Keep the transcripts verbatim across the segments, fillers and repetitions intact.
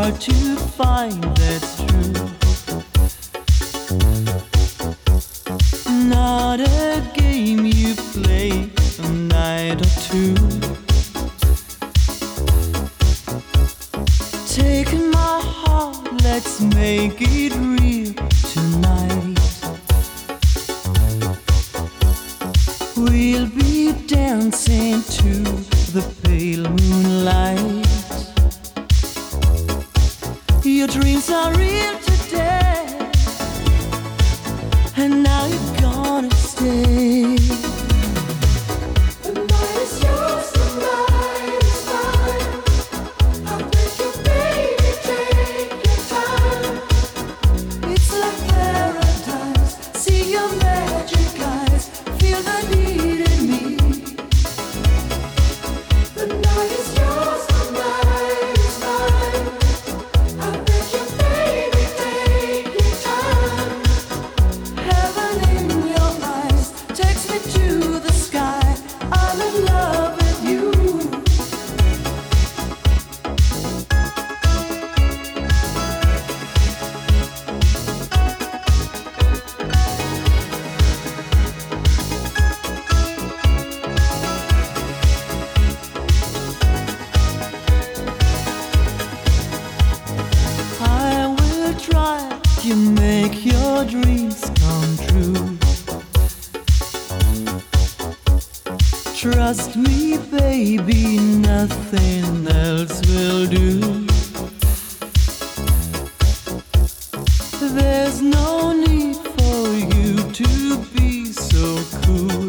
hard to find, that's true. Not a game you play a night or two. Take my heart, let's make it real tonight. We'll be dancing to the pale moonlight. Your dreams are real today, and now you're gonna stay. The night is yours, the night is mine. I beg you, baby, take your time. It's like paradise. See your magic eyes, feel the need in me. The night is yours, the night is mine. I beg you, baby, take your time. Heaven in your eyes takes me to the sky. I'm in love with you. I will try to make your dreams come true. Trust me, baby, nothing else will do. There's no need for you to be so cool.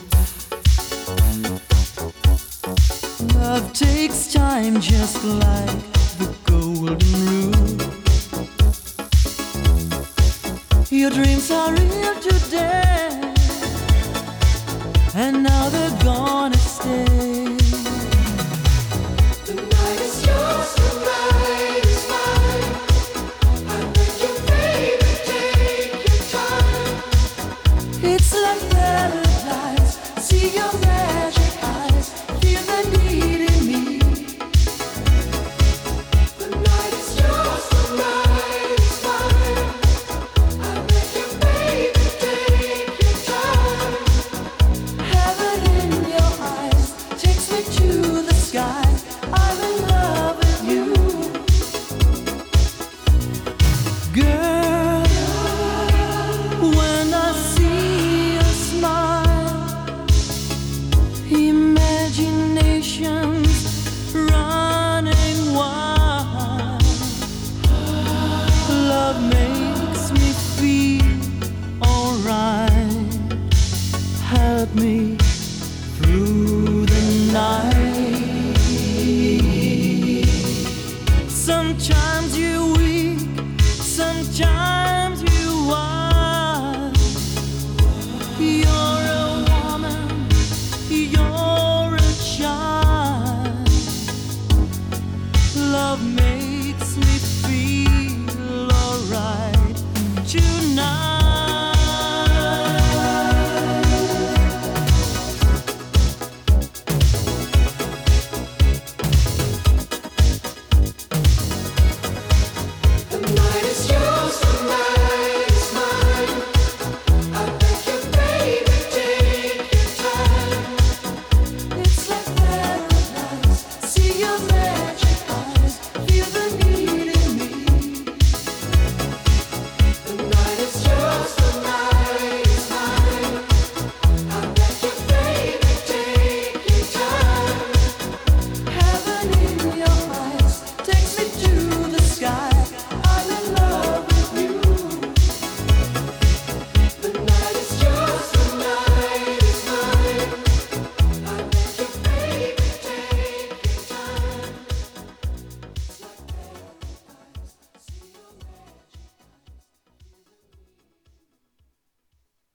Love takes time, just like the golden rule. Your dreams are real today, and now they're gonna stay. The night is yours, the night is mine. I beg you, baby, take your time. It's like paradise. See your magic eyes, feel the need in me. The night is yours, the night is mine. I beg you, baby, take your time. Heaven in your eyes takes me to the sky. I'm in love with you, girl. When I see your smile, imagination's running wild. Love makes me feel alright. Help me